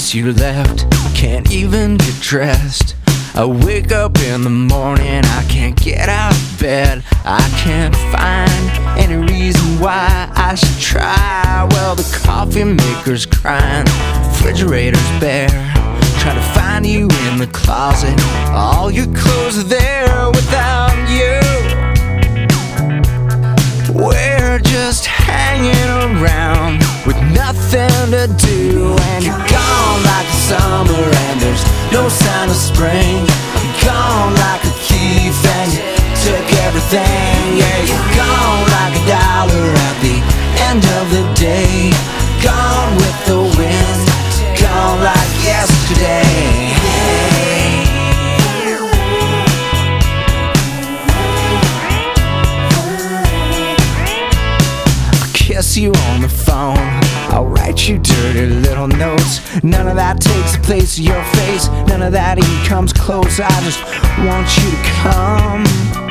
since you left. Can't even get dressed. I wake up in the morning, I can't get out of bed. I can't find any reason why I should try. Well, the coffee maker's crying, refrigerator's bare. Try to find you in the closet, all your clothes are there without you. We're just hanging around with nothing to do. And you're gone like the summer and there's no sign of spring. You're gone like a thief and you took everything. Yeah, you're gone like $1 at the end of the day. Gone with the wind, gone like yesterday. Kiss you on the phone, I'll write you dirty little notes. None of that takes the place of your face, none of that even comes close. I just want you to come,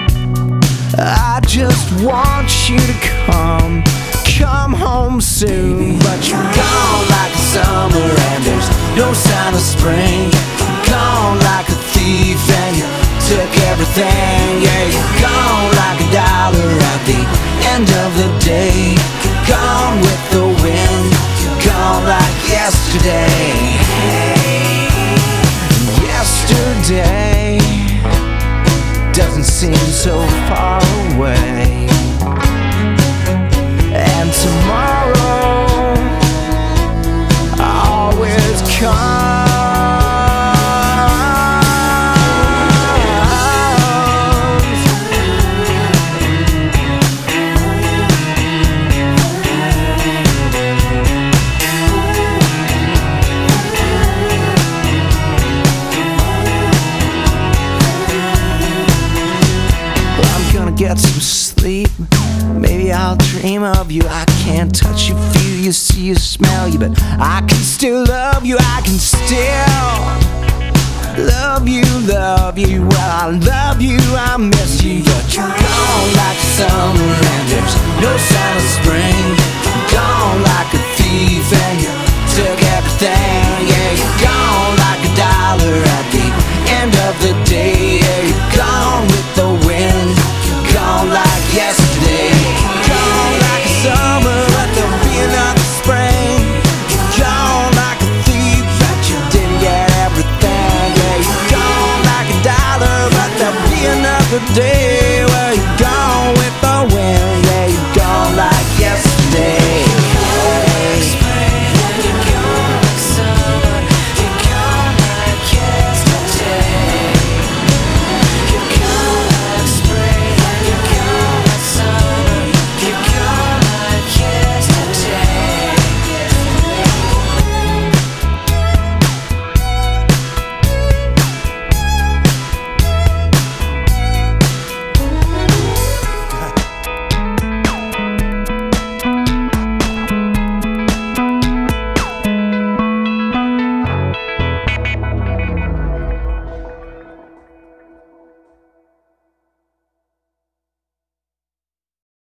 I just want you to come home soon. But you're gone like the summer and there's no sign of spring. You're gone like a thief and you took everything. Yeah, you're gone like $1 at the end of the day. Gone with the wind, gone like yesterday. Yesterday doesn't seem so far away, and tomorrow always comes. Get some sleep, maybe I'll dream of you. I can't touch you, feel you, see you, smell you, but I can still love you. I can still love you, love you. Well, I love you, I miss you. But you're gone like summer and there's no sign of spring. You're gone like a thief and you took everything. Yeah, you're gone like $1 at the end of the day. Yeah, you're gone with the wind, gone like yesterday. Gone like a summer, but there'll be another spring. You're gone like a thief, but you didn't get everything. Yeah, you're gone like $1, but there'll be another day.